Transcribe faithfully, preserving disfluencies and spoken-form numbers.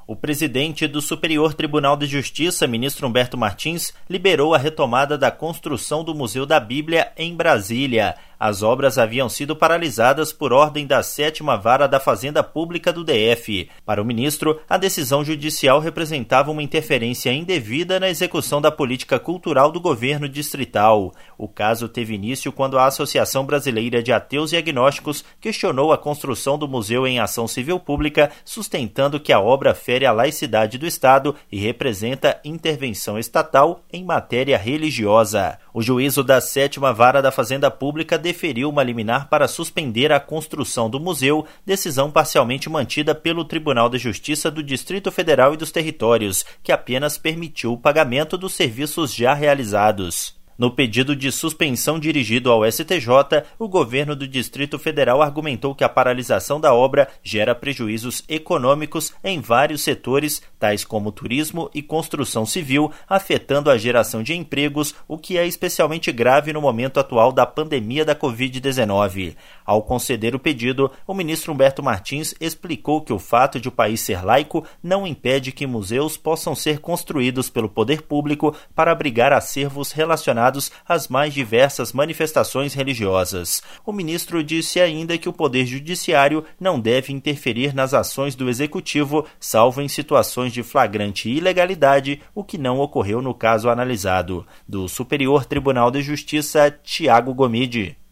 O presidente do Superior Tribunal de Justiça, ministro Humberto Martins, liberou a retomada da construção do Museu da Bíblia em Brasília. As obras haviam sido paralisadas por ordem da sétima Vara da Fazenda Pública do D F. Para o ministro, a decisão judicial representava uma interferência indevida na execução da política cultural do governo distrital. O caso teve início quando a Associação Brasileira de Ateus e Agnósticos questionou a construção do museu em ação civil pública, sustentando que a obra fere a laicidade do Estado e representa intervenção estatal em matéria religiosa. O juízo da sétima Vara da Fazenda Pública deferiu uma liminar para suspender a construção do museu, decisão parcialmente mantida pelo Tribunal de Justiça do Distrito Federal e dos Territórios, que apenas permitiu o pagamento dos serviços já realizados. No pedido de suspensão dirigido ao S T J, o governo do Distrito Federal argumentou que a paralisação da obra gera prejuízos econômicos em vários setores, tais como turismo e construção civil, afetando a geração de empregos, o que é especialmente grave no momento atual da pandemia da covid dezenove. Ao conceder o pedido, o ministro Humberto Martins explicou que o fato de o país ser laico não impede que museus possam ser construídos pelo poder público para abrigar acervos relacionados às mais diversas manifestações religiosas. O ministro disse ainda que o Poder Judiciário não deve interferir nas ações do Executivo, salvo em situações de flagrante ilegalidade, o que não ocorreu no caso analisado. Do Superior Tribunal de Justiça, Tiago Gomide.